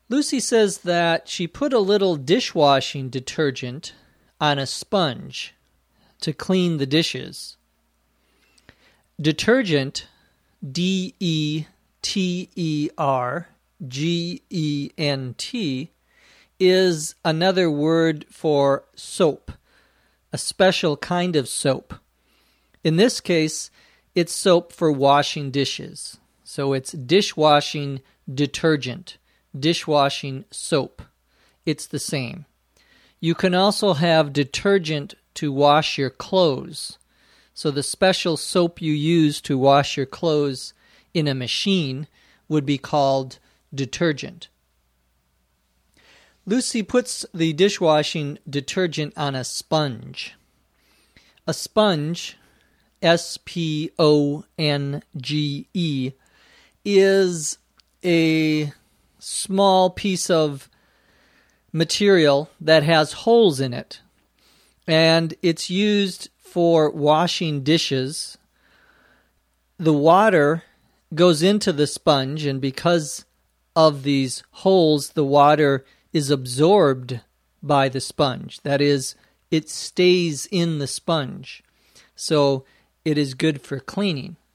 Lucy says that she put a little dishwashing detergent on a sponge to clean the dishes. Detergent, D-E-T-E-R-G-E-N-T, is another word for soap, a special kind of soap. In this case, it's soap for washing dishes. So it's dishwashing detergent, dishwashing soap. It's the same. You can also have detergent to wash your clothes. So the special soap you use to wash your clothes in a machine would be called detergent. Lucy puts the dishwashing detergent on a sponge. A sponge, S-P-O-N-G-E, is a small piece of material that has holes in it, and it's used for washing dishes. The water goes into the sponge, and because of these holes, the water is absorbed by the sponge. That is, it stays in the sponge. So it is good for cleaning.